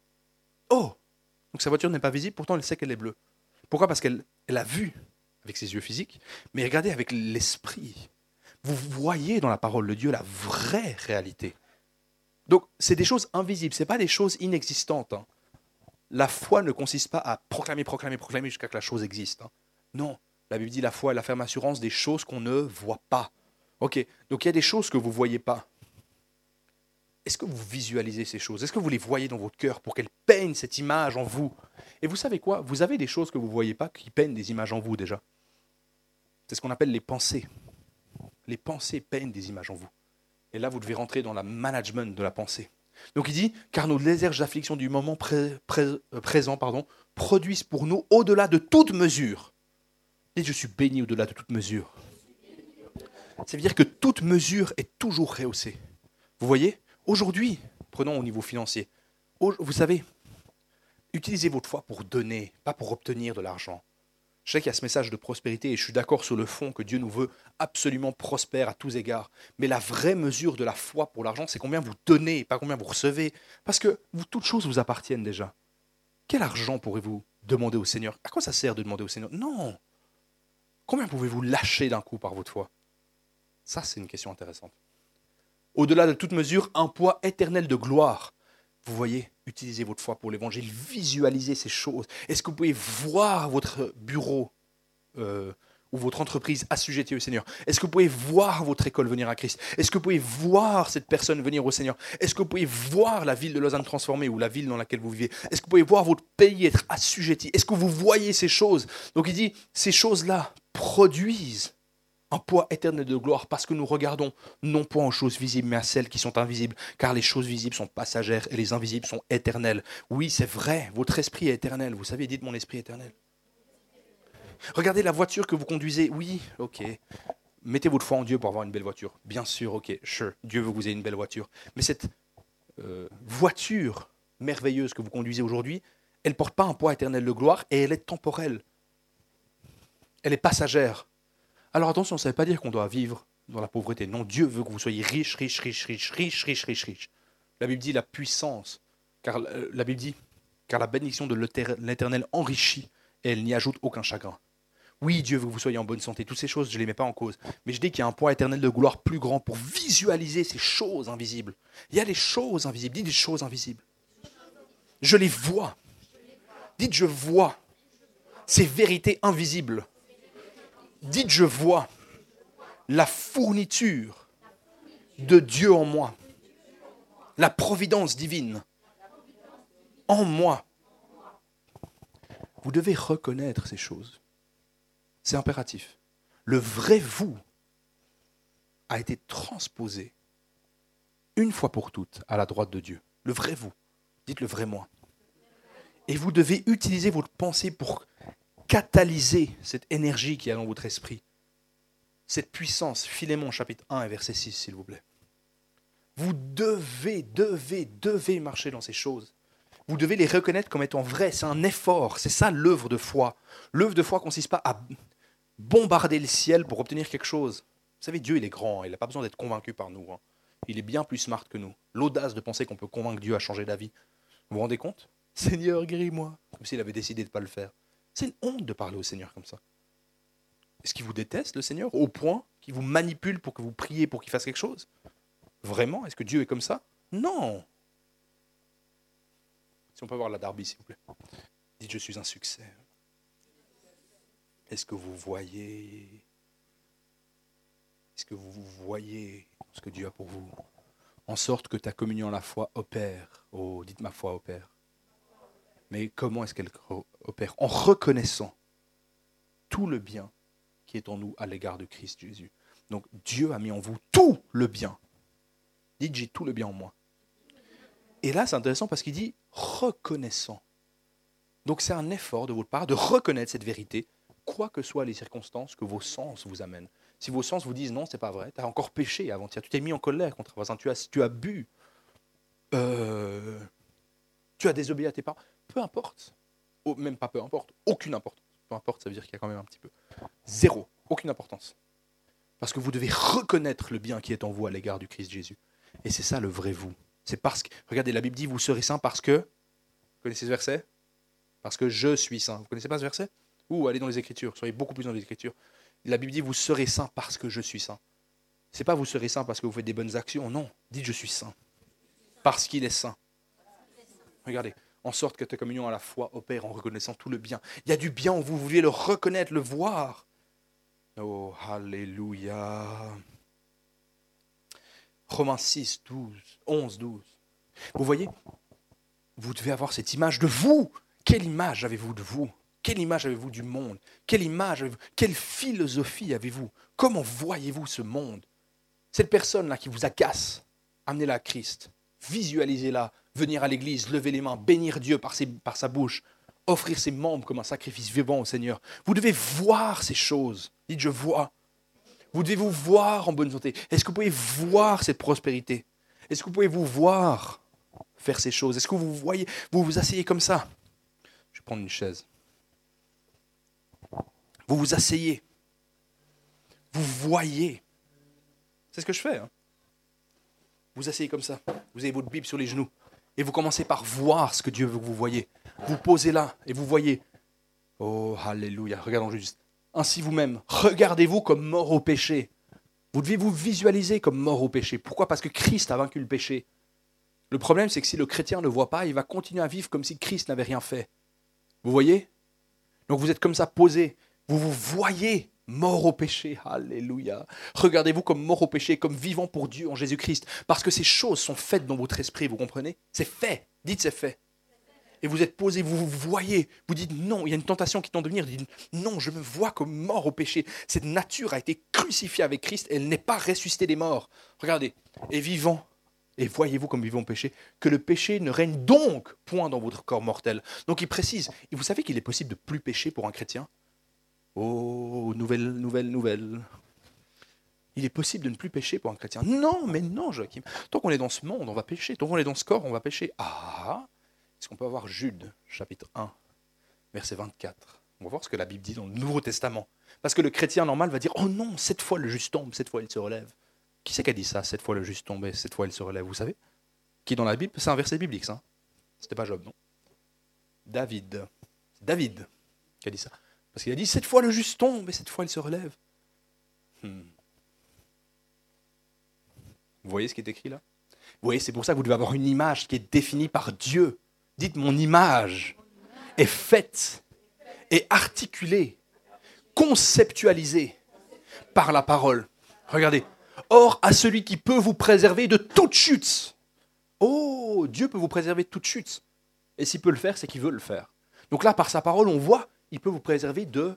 Donc sa voiture n'est pas visible, pourtant elle sait qu'elle est bleue. Pourquoi ? Parce qu'elle a vu avec ses yeux physiques, mais regardez avec l'esprit. Vous voyez dans la parole de Dieu la vraie réalité. Donc, c'est des choses invisibles, ce n'est pas des choses inexistantes. La foi ne consiste pas à proclamer jusqu'à que la chose existe. Non, la Bible dit la foi est la ferme assurance des choses qu'on ne voit pas. Ok, donc il y a des choses que vous ne voyez pas. Est-ce que vous visualisez ces choses ? Est-ce que vous les voyez dans votre cœur pour qu'elles peignent cette image en vous ? Et vous savez quoi ? Vous avez des choses que vous ne voyez pas qui peignent des images en vous déjà. C'est ce qu'on appelle les pensées. Les pensées peignent des images en vous. Et là, vous devez rentrer dans le management de la pensée. Donc il dit, car nos légères afflictions du moment présent produisent pour nous au-delà de toute mesure. Et je suis béni au-delà de toute mesure. Ça veut dire que toute mesure est toujours rehaussée. Vous voyez, aujourd'hui, prenons au niveau financier, vous savez, utilisez votre foi pour donner, pas pour obtenir de l'argent. Je sais qu'il y a ce message de prospérité et je suis d'accord sur le fond que Dieu nous veut absolument prospères à tous égards. Mais la vraie mesure de la foi pour l'argent, c'est combien vous donnez, pas combien vous recevez. Parce que toutes choses vous appartiennent déjà. Quel argent pourrez-vous demander au Seigneur? À quoi ça sert de demander au Seigneur? Non. Combien pouvez-vous lâcher d'un coup par votre foi? Ça, c'est une question intéressante. Au-delà de toute mesure, un poids éternel de gloire. Vous voyez, utilisez votre foi pour l'évangile, visualisez ces choses. Est-ce que vous pouvez voir votre bureau ou votre entreprise assujettie au Seigneur? Est-ce que vous pouvez voir votre école venir à Christ? Est-ce que vous pouvez voir cette personne venir au Seigneur? Est-ce que vous pouvez voir la ville de Lausanne transformée ou la ville dans laquelle vous vivez? Est-ce que vous pouvez voir votre pays être assujetti? Est-ce que vous voyez ces choses? Donc il dit, ces choses-là produisent un poids éternel de gloire, parce que nous regardons non point aux choses visibles, mais à celles qui sont invisibles, car les choses visibles sont passagères et les invisibles sont éternelles. Oui, c'est vrai, votre esprit est éternel. Vous savez, dites mon esprit est éternel. Regardez la voiture que vous conduisez. Oui, ok. Mettez votre foi en Dieu pour avoir une belle voiture. Bien sûr, ok, sure. Dieu veut que vous ayez une belle voiture. Mais cette voiture merveilleuse que vous conduisez aujourd'hui, elle ne porte pas un poids éternel de gloire et elle est temporelle. Elle est passagère. Alors attention, ça ne veut pas dire qu'on doit vivre dans la pauvreté. Non, Dieu veut que vous soyez riche. La Bible dit la puissance, car la Bible dit, car la bénédiction de l'Éternel enrichit et elle n'y ajoute aucun chagrin. Oui, Dieu veut que vous soyez en bonne santé. Toutes ces choses, je ne les mets pas en cause. Mais je dis qu'il y a un poids éternel de gloire plus grand pour visualiser ces choses invisibles. Il y a des choses invisibles. Dites des choses invisibles. Je les vois. Dites je vois ces vérités invisibles. Dites, je vois la fourniture de Dieu en moi, la providence divine en moi. Vous devez reconnaître ces choses. C'est impératif. Le vrai vous a été transposé une fois pour toutes à la droite de Dieu. Le vrai vous. Dites le vrai moi. Et vous devez utiliser votre pensée pour catalyser cette énergie qui est dans votre esprit. Cette puissance. Philémon chapitre 1 et verset 6, s'il vous plaît. Vous devez marcher dans ces choses. Vous devez les reconnaître comme étant vraies. C'est un effort. C'est ça l'œuvre de foi. L'œuvre de foi ne consiste pas à bombarder le ciel pour obtenir quelque chose. Vous savez, Dieu, il est grand. Il n'a pas besoin d'être convaincu par nous. Il est bien plus smart que nous. L'audace de penser qu'on peut convaincre Dieu à changer d'avis. Vous vous rendez compte? Seigneur, guéris-moi. Comme s'il avait décidé de ne pas le faire. C'est une honte de parler au Seigneur comme ça. Est-ce qu'il vous déteste, le Seigneur, au point qu'il vous manipule pour que vous priez pour qu'il fasse quelque chose? Vraiment? Est-ce que Dieu est comme ça? Non. Si on peut avoir la Darby, s'il vous plaît. Dites, je suis un succès. Est-ce que vous voyez? Est-ce que vous voyez ce que Dieu a pour vous? En sorte que ta communion à la foi opère. Oh, dites ma foi opère. Mais comment est-ce qu'elle opère? En reconnaissant tout le bien qui est en nous à l'égard de Christ Jésus. Donc Dieu a mis en vous tout le bien. Dites, j'ai tout le bien en moi. Et là, c'est intéressant parce qu'il dit reconnaissant. Donc c'est un effort de votre part de reconnaître cette vérité, quoi que soient les circonstances que vos sens vous amènent. Si vos sens vous disent non, c'est pas vrai, tu as encore péché avant-hier, tu t'es mis en colère contre un voisin, tu as bu, tu as désobéi à tes parents, peu importe, même pas peu importe, aucune importance. Peu importe, ça veut dire qu'il y a quand même un petit peu. Zéro, aucune importance. Parce que vous devez reconnaître le bien qui est en vous à l'égard du Christ Jésus. Et c'est ça le vrai vous. C'est parce que, regardez, la Bible dit, vous serez saints parce que, vous connaissez ce verset? Parce que je suis saint. Vous ne connaissez pas ce verset? Ou allez dans les Écritures, soyez beaucoup plus dans les Écritures. La Bible dit, vous serez saints parce que je suis saint. Ce n'est pas vous serez saints parce que vous faites des bonnes actions, non. Dites, je suis saint. Parce qu'il est saint. Regardez, en sorte que ta communion à la foi opère en reconnaissant tout le bien. Il y a du bien en vous, vous voulez le reconnaître, le voir. Oh, alléluia. Romains 6, 11, 12. Vous voyez, vous devez avoir cette image de vous. Quelle image avez-vous de vous? Quelle image avez-vous du monde? Quelle image avez-vous? Quelle philosophie avez-vous? Comment voyez-vous ce monde? Cette personne-là qui vous agace, amenez-la à Christ. visualisez-la, venir à l'église, lever les mains, bénir Dieu par sa bouche, offrir ses membres comme un sacrifice vivant au Seigneur. Vous devez voir ces choses. Dites, je vois. Vous devez vous voir en bonne santé. Est-ce que vous pouvez voir cette prospérité? Est-ce que vous pouvez vous voir faire ces choses? Est-ce que vous voyez, vous vous asseyez comme ça? Je vais prendre une chaise. Vous vous asseyez. Vous voyez. C'est ce que je fais. Hein. Vous asseyez comme ça. Vous avez votre Bible sur les genoux. Et vous commencez par voir ce que Dieu veut que vous voyez. Vous posez là et vous voyez. Oh, alléluia. Regardons juste. Ainsi vous-même, regardez-vous comme mort au péché. Vous devez vous visualiser comme mort au péché. Pourquoi? Parce que Christ a vaincu le péché. Le problème, c'est que si le chrétien ne voit pas, il va continuer à vivre comme si Christ n'avait rien fait. Vous voyez? Donc vous êtes comme ça posé. Vous vous voyez mort au péché. Alléluia. Regardez-vous comme mort au péché, comme vivant pour Dieu en Jésus-Christ. Parce que ces choses sont faites dans votre esprit, vous comprenez? C'est fait. Dites c'est fait. Et vous êtes posé, vous vous voyez, vous dites non, il y a une tentation qui tente de venir, vous dites non, je me vois comme mort au péché. Cette nature a été crucifiée avec Christ, elle n'est pas ressuscitée des morts. Regardez, et vivant, et voyez-vous comme vivant au péché, que le péché ne règne donc point dans votre corps mortel. Donc il précise, et vous savez qu'il est possible de plus pécher pour un chrétien? Oh, nouvelle. Il est possible de ne plus pécher pour un chrétien. Non, mais non, Joachim. Tant qu'on est dans ce monde, on va pécher. Tant qu'on est dans ce corps, on va pécher. Ah, est-ce qu'on peut avoir Jude, chapitre 1, verset 24? On va voir ce que la Bible dit dans le Nouveau Testament. Parce que le chrétien normal va dire, oh non, cette fois le juste tombe, cette fois il se relève. Qui c'est qui a dit ça? Cette fois le juste tombe, cette fois il se relève, vous savez? Qui dans la Bible? C'est un verset biblique, ça. C'était pas Job, non? David. C'est David qui a dit ça. Parce qu'il a dit, cette fois le juste tombe, et cette fois il se relève. Vous voyez ce qui est écrit là? Vous voyez, c'est pour ça que vous devez avoir une image qui est définie par Dieu. Dites, mon image est faite et articulée, conceptualisée par la parole. Regardez. Or, à celui qui peut vous préserver de toute chute. Oh, Dieu peut vous préserver de toute chute. Et s'il peut le faire, c'est qu'il veut le faire. Donc là, par sa parole, on voit, il peut vous préserver de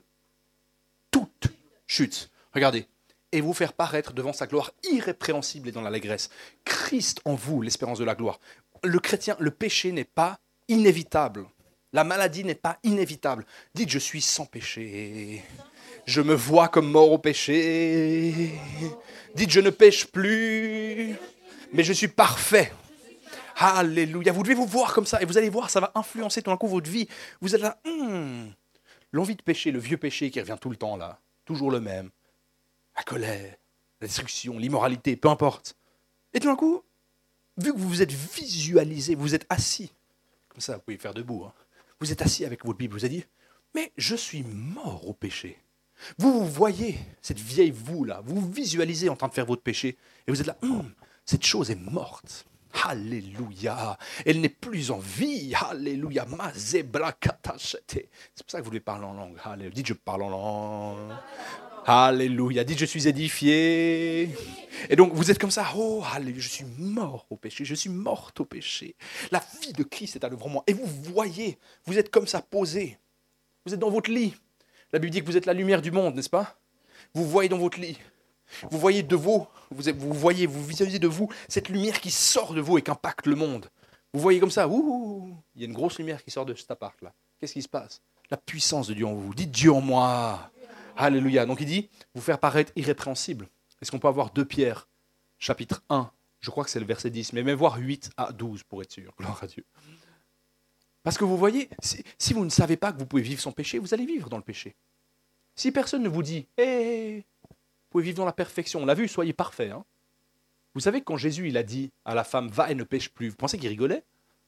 toute chute. Regardez. Et vous faire paraître devant sa gloire irrépréhensible et dans l'allégresse. Christ en vous, l'espérance de la gloire. Le chrétien, le péché n'est pas inévitable. La maladie n'est pas inévitable. Dites, je suis sans péché. Je me vois comme mort au péché. Dites, je ne pêche plus, mais je suis parfait. Alléluia. Vous devez vous voir comme ça. Et vous allez voir, ça va influencer tout d'un coup votre vie. Vous êtes là, l'envie de pécher, le vieux péché qui revient tout le temps là. Toujours le même. La colère, la destruction, l'immoralité, peu importe. Et tout d'un coup, vu que vous vous êtes visualisé, vous êtes assis, comme ça, vous pouvez faire debout, hein. Vous êtes assis avec votre Bible, vous avez dit, mais je suis mort au péché. Vous voyez cette vieille vous-là, vous visualisez en train de faire votre péché, et vous êtes là, cette chose est morte. Alléluia. Elle n'est plus en vie. Alléluia. C'est pour ça que vous devez parler en langue. Alléluia. Dites, je parle en langue. Alléluia. Dites, je suis édifié. Et donc, vous êtes comme ça. Oh, alléluia. Je suis mort au péché. Je suis morte au péché. La vie de Christ est à l'œuvre en moi. Et vous voyez, vous êtes comme ça posé. Vous êtes dans votre lit. La Bible dit que vous êtes la lumière du monde, n'est-ce pas? Vous voyez dans votre lit. Vous voyez de vous, vous visualisez de vous cette lumière qui sort de vous et qui impacte le monde. Vous voyez comme ça, il y a une grosse lumière qui sort de cet appart-là. Qu'est-ce qui se passe? La puissance de Dieu en vous. Dites Dieu en moi. Alléluia. Donc il dit, vous faire paraître irrépréhensible. Est-ce qu'on peut avoir 2 Pierre, chapitre 1, je crois que c'est le verset 10, mais même voir 8 à 12 pour être sûr. Gloire à Dieu. Parce que vous voyez, si vous ne savez pas que vous pouvez vivre sans péché, vous allez vivre dans le péché. Si personne ne vous dit, vous pouvez vivre dans la perfection. On l'a vu, soyez parfaits. Hein. Vous savez que quand Jésus il a dit à la femme, va et ne pêche plus, vous pensez qu'il rigolait?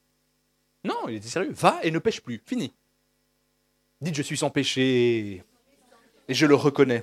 Non, il était sérieux. Va et ne pêche plus. Fini. Dites, je suis sans péché. Et je le reconnais.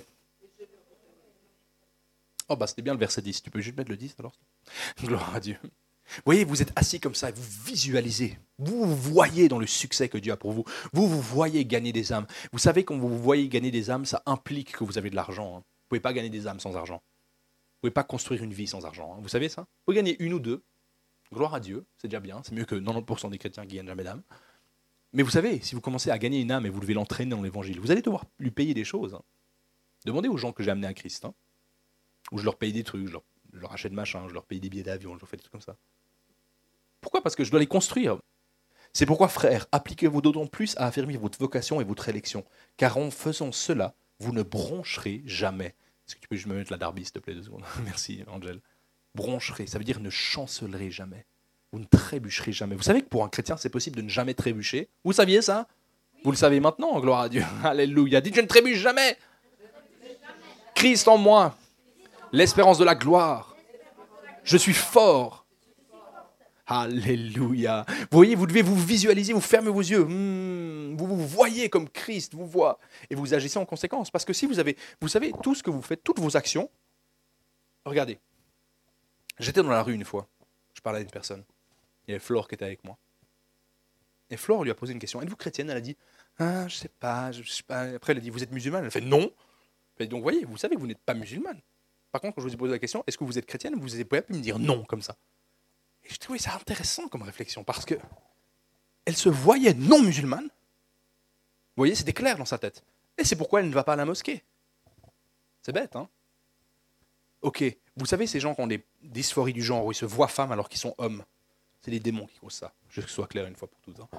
Oh, c'était bien le verset 10. Tu peux juste mettre le 10 alors? Gloire à Dieu. Vous voyez, vous êtes assis comme ça, vous visualisez. Vous voyez dans le succès que Dieu a pour vous. Vous voyez gagner des âmes. Vous savez, quand vous voyez gagner des âmes, ça implique que vous avez de l'argent. Hein. Vous ne pouvez pas gagner des âmes sans argent. Vous ne pouvez pas construire une vie sans argent. Hein. Vous savez ça? Vous pouvez gagner 1 ou 2. Gloire à Dieu, c'est déjà bien. C'est mieux que 90% des chrétiens qui gagnent jamais d'âme. Mais vous savez, si vous commencez à gagner une âme et vous devez l'entraîner dans l'évangile, vous allez devoir lui payer des choses. Hein. Demandez aux gens que j'ai amenés à Christ. Hein. Où je leur paye des trucs, je leur achète machin, je leur paye des billets d'avion, je leur fais des trucs comme ça. Pourquoi? Parce que je dois les construire. C'est pourquoi, frères, appliquez-vous d'autant plus à affermir votre vocation et votre élection, car en faisant cela, vous ne broncherez jamais. Est-ce que tu peux juste me mettre la Darby, s'il te plaît, 2 secondes? Merci, Angel. Broncherez, ça veut dire ne chancelerez jamais. Vous ne trébucherez jamais. Vous savez que pour un chrétien, c'est possible de ne jamais trébucher. Vous saviez ça? Vous le savez maintenant, gloire à Dieu. Alléluia. Dites, je ne trébuche jamais. Christ en moi, l'espérance de la gloire. Je suis fort. Alléluia. Vous voyez, vous devez vous visualiser, vous fermez vos yeux. Vous vous voyez comme Christ vous voit. Et vous agissez en conséquence. Parce que si vous avez, vous savez, tout ce que vous faites, toutes vos actions, regardez. J'étais dans la rue une fois. Je parlais à une personne. Il y avait Flore qui était avec moi. Et Flore lui a posé une question. Êtes-vous chrétienne? Elle a dit, ah, je sais pas. Après, elle a dit, vous êtes musulmane? Elle a fait, non. Et donc, vous voyez, vous savez que vous n'êtes pas musulmane. Par contre, quand je vous ai posé la question, est-ce que vous êtes chrétienne? Vous n'avez pas pu me dire non comme ça. Et je trouvais ça intéressant comme réflexion parce que elle se voyait non musulmane. Vous voyez, c'était clair dans sa tête. Et c'est pourquoi elle ne va pas à la mosquée. C'est bête, hein? Ok, vous savez, ces gens qui ont des dysphories du genre, où ils se voient femmes alors qu'ils sont hommes, c'est les démons qui causent ça. Je veux que ce soit clair une fois pour toutes. Hein.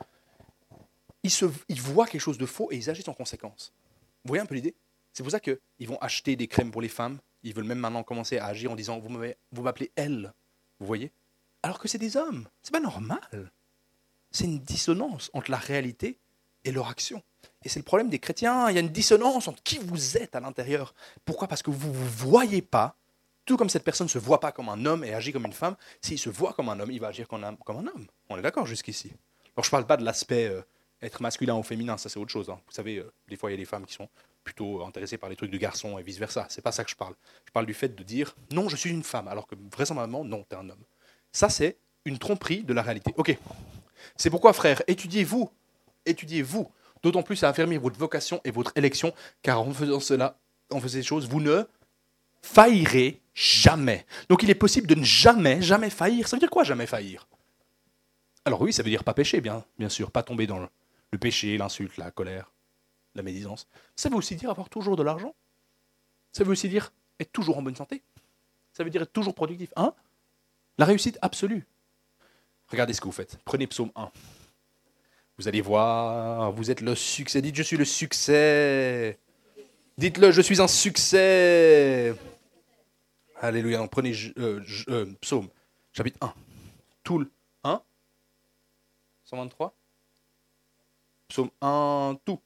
Ils voient quelque chose de faux et ils agissent en conséquence. Vous voyez un peu l'idée? C'est pour ça qu'ils vont acheter des crèmes pour les femmes. Ils veulent même maintenant commencer à agir en disant, vous m'appelez elle. Vous voyez? Alors que c'est des hommes. C'est pas normal. C'est une dissonance entre la réalité et leur action. Et c'est le problème des chrétiens. Il y a une dissonance entre qui vous êtes à l'intérieur. Pourquoi? Parce que vous ne vous voyez pas. Tout comme cette personne ne se voit pas comme un homme et agit comme une femme, s'il se voit comme un homme, il va agir comme un homme. On est d'accord jusqu'ici. Alors je ne parle pas de l'aspect être masculin ou féminin, ça c'est autre chose. Hein. Vous savez, des fois il y a des femmes qui sont plutôt intéressées par les trucs de garçons et vice-versa. C'est pas ça que je parle. Je parle du fait de dire non, je suis une femme, alors que vraisemblablement, non, tu es un homme. Ça, c'est une tromperie de la réalité. Ok. C'est pourquoi, frères, étudiez-vous, d'autant plus à affermir votre vocation et votre élection, car en faisant cela, en faisant ces choses, vous ne faillirez jamais. Donc il est possible de ne jamais faillir. Ça veut dire quoi, jamais faillir? Alors oui, ça veut dire pas pécher, bien sûr, pas tomber dans le péché, l'insulte, la colère, la médisance. Ça veut aussi dire avoir toujours de l'argent. Ça veut aussi dire être toujours en bonne santé. Ça veut dire être toujours productif. Hein? La réussite absolue. Regardez ce que vous faites. Prenez Psaume 1. Vous allez voir, vous êtes le succès. Dites, je suis le succès. Dites-le, je suis un succès. Alléluia. Donc, prenez Psaume, chapitre 1. Tout le 1. 123. Psaume 1, tout.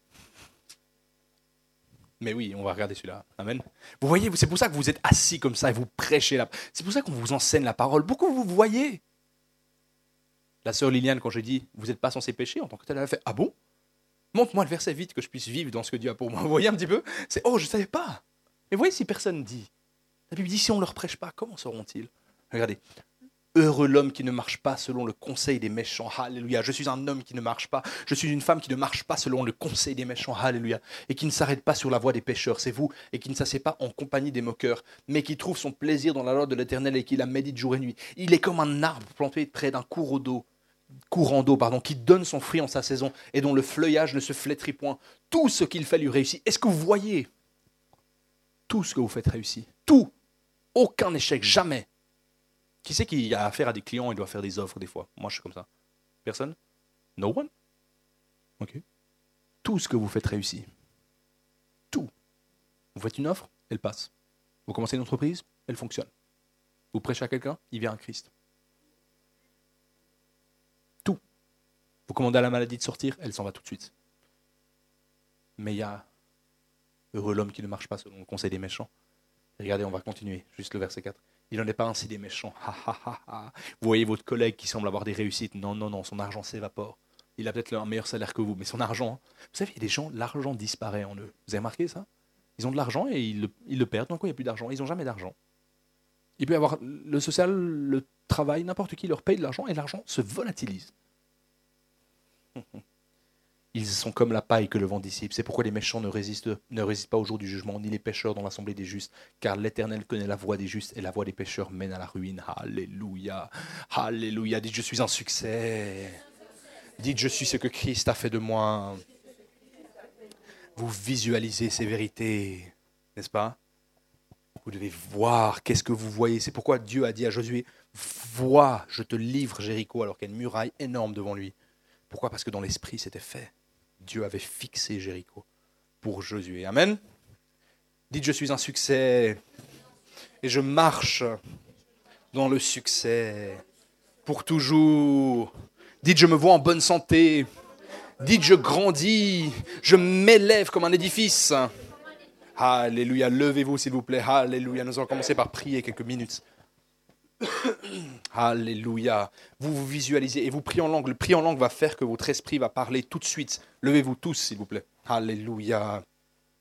Mais oui, on va regarder celui-là. Amen. Vous voyez, c'est pour ça que vous êtes assis comme ça et vous prêchez là. C'est pour ça qu'on vous enseigne la parole. Beaucoup vous voyez. La sœur Liliane, quand j'ai dit, vous n'êtes pas censé pécher en tant que tel, elle a fait, ah bon? Montre-moi le verset vite que je puisse vivre dans ce que Dieu a pour moi. Vous voyez un petit peu? C'est, oh, je ne savais pas. Mais vous voyez, si personne dit, la Bible dit, si on ne leur prêche pas, comment sauront-ils? Regardez. Heureux l'homme qui ne marche pas selon le conseil des méchants. Alléluia. Je suis un homme qui ne marche pas. Je suis une femme qui ne marche pas selon le conseil des méchants. Alléluia. Et qui ne s'arrête pas sur la voie des pécheurs. C'est vous. Et qui ne s'assied pas en compagnie des moqueurs. Mais qui trouve son plaisir dans la loi de l'Éternel et qui la médite jour et nuit. Il est comme un arbre planté près d'un courant d'eau, qui donne son fruit en sa saison et dont le feuillage ne se flétrit point. Tout ce qu'il fait lui réussit. Est-ce que vous voyez? Tout ce que vous faites réussit. Tout. Aucun échec. Jamais. Qui c'est qui a affaire à des clients et doit faire des offres des fois? Moi, je suis comme ça. Personne? No one? Ok. Tout ce que vous faites réussit. Tout. Vous faites une offre, elle passe. Vous commencez une entreprise, elle fonctionne. Vous prêchez à quelqu'un, il vient à Christ. Tout. Vous commandez à la maladie de sortir, elle s'en va tout de suite. Mais il y a heureux l'homme qui ne marche pas selon le conseil des méchants. Regardez, on va continuer, juste le verset 4. Il n'en est pas ainsi des méchants. Vous voyez votre collègue qui semble avoir des réussites. Non, son argent s'évapore. Il a peut-être un meilleur salaire que vous, mais son argent... Vous savez, il y a des gens, l'argent disparaît en eux. Vous avez remarqué ça? Ils ont de l'argent et ils le perdent. D'un coup, il n'y a plus d'argent. Ils n'ont jamais d'argent. Il peut y avoir le social, le travail, n'importe qui leur paye de l'argent et l'argent se volatilise. Ils sont comme la paille que le vent dissipe. C'est pourquoi les méchants ne résistent pas au jour du jugement, ni les pécheurs dans l'assemblée des justes. Car l'Éternel connaît la voie des justes et la voie des pécheurs mène à la ruine. Alléluia. Alléluia. Dites, je suis un succès. Dites, je suis ce que Christ a fait de moi. Vous visualisez ces vérités, n'est-ce pas? Vous devez voir qu'est-ce que vous voyez. C'est pourquoi Dieu a dit à Josué, vois, je te livre Jéricho, alors qu'il y a une muraille énorme devant lui. Pourquoi? Parce que dans l'esprit, c'était fait. Dieu avait fixé Jéricho pour Josué. Amen. Dites, je suis un succès et je marche dans le succès pour toujours. Dites, je me vois en bonne santé. Dites, je grandis, je m'élève comme un édifice. Alléluia, levez-vous s'il vous plaît. Alléluia, nous allons commencer par prier quelques minutes. Alléluia. Vous vous visualisez et vous priez en langue. Le prier en langue va faire que votre esprit va parler tout de suite. Levez-vous tous s'il vous plaît. Alléluia.